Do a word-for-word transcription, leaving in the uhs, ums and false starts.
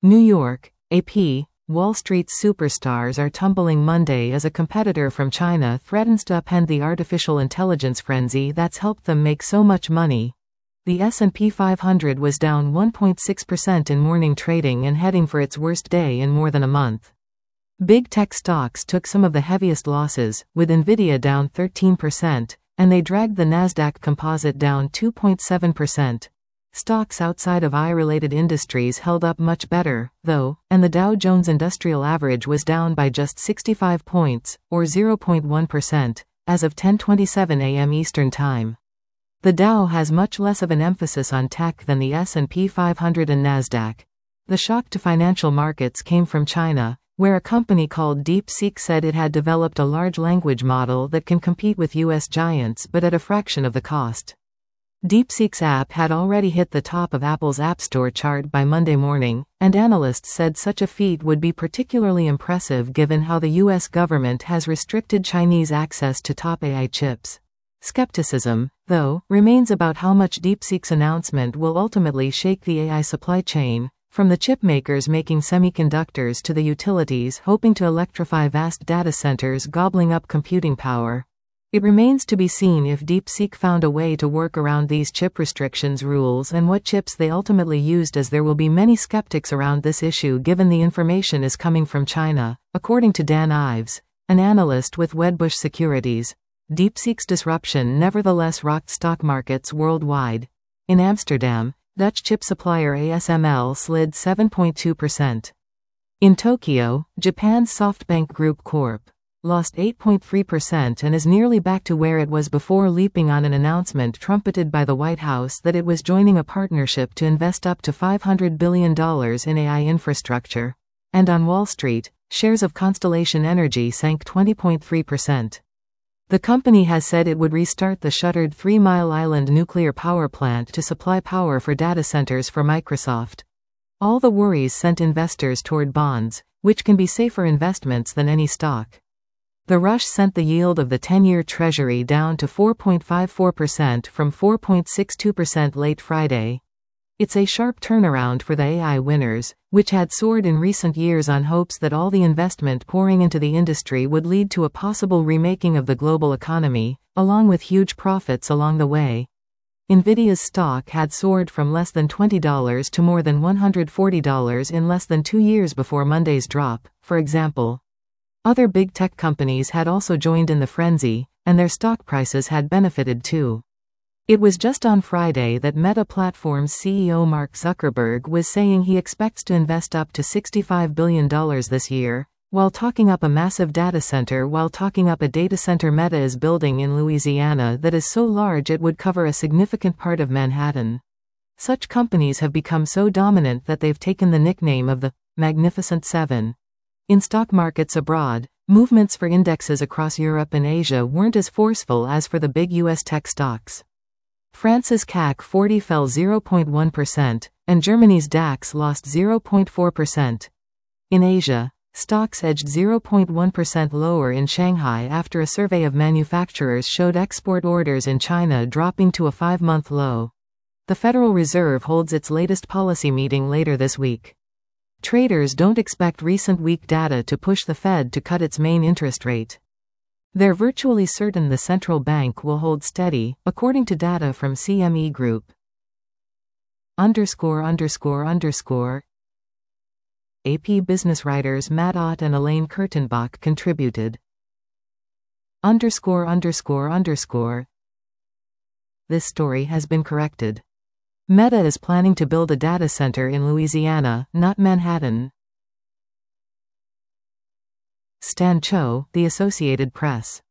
New York, A P. Wall Street superstars are tumbling Monday as a competitor from China threatens to upend the artificial intelligence frenzy that's helped them make so much money. The S and P five hundred was down one point six percent in morning trading and heading for its worst day in more than a month. Big tech stocks took some of the heaviest losses, with Nvidia down thirteen percent, and they dragged the Nasdaq Composite down two point seven percent. Stocks outside of A I-related industries held up much better, though, and the Dow Jones Industrial Average was down by just sixty-five points, or zero point one percent, as of ten twenty-seven a m Eastern Time. The Dow has much less of an emphasis on tech than the S and P five hundred and Nasdaq. The shock to financial markets came from China, where a company called DeepSeek said it had developed a large language model that can compete with U S giants but at a fraction of the cost. DeepSeek's app had already hit the top of Apple's App Store chart by Monday morning, and analysts said such a feat would be particularly impressive given how the U S government has restricted Chinese access to top A I chips. Skepticism, though, remains about how much DeepSeek's announcement will ultimately shake the A I supply chain, from the chip makers making semiconductors to the utilities hoping to electrify vast data centers gobbling up computing power. It remains to be seen if DeepSeek found a way to work around these chip restrictions rules and what chips they ultimately used, as there will be many skeptics around this issue given the information is coming from China, according to Dan Ives, an analyst with Wedbush Securities. DeepSeek's disruption nevertheless rocked stock markets worldwide. In Amsterdam, Dutch chip supplier A S M L slid seven point two percent. In Tokyo, Japan's SoftBank Group Corporation lost eight point three percent and is nearly back to where it was before leaping on an announcement trumpeted by the White House that it was joining a partnership to invest up to five hundred billion dollars in A I infrastructure. And on Wall Street, shares of Constellation Energy sank twenty point three percent. The company has said it would restart the shuttered Three Mile Island nuclear power plant to supply power for data centers for Microsoft. All the worries sent investors toward bonds, which can be safer investments than any stock. The rush sent the yield of the ten-year Treasury down to four point five four percent from four point six two percent late Friday. It's a sharp turnaround for the A I winners, which had soared in recent years on hopes that all the investment pouring into the industry would lead to a possible remaking of the global economy, along with huge profits along the way. Nvidia's stock had soared from less than twenty dollars to more than one hundred forty dollars in less than two years before Monday's drop, for example. Other big tech companies had also joined in the frenzy, and their stock prices had benefited too. It was just on Friday that Meta Platforms C E O Mark Zuckerberg was saying he expects to invest up to sixty-five billion dollars this year, while talking up a massive data center while talking up a data center Meta is building in Louisiana that is so large it would cover a significant part of Manhattan. Such companies have become so dominant that they've taken the nickname of the Magnificent Seven. In stock markets abroad, movements for indexes across Europe and Asia weren't as forceful as for the big U S tech stocks. France's C A C forty fell zero point one percent, and Germany's DAX lost zero point four percent. In Asia, stocks edged zero point one percent lower in Shanghai after a survey of manufacturers showed export orders in China dropping to a five-month low. The Federal Reserve holds its latest policy meeting later this week. Traders don't expect recent weak data to push the Fed to cut its main interest rate. They're virtually certain the central bank will hold steady, according to data from C M E Group. Underscore underscore underscore. A P business writers Matt Ott and Elaine Kurtenbach contributed. Underscore underscore underscore. This story has been corrected. Meta is planning to build a data center in Louisiana, not Manhattan. Stan Cho, The Associated Press.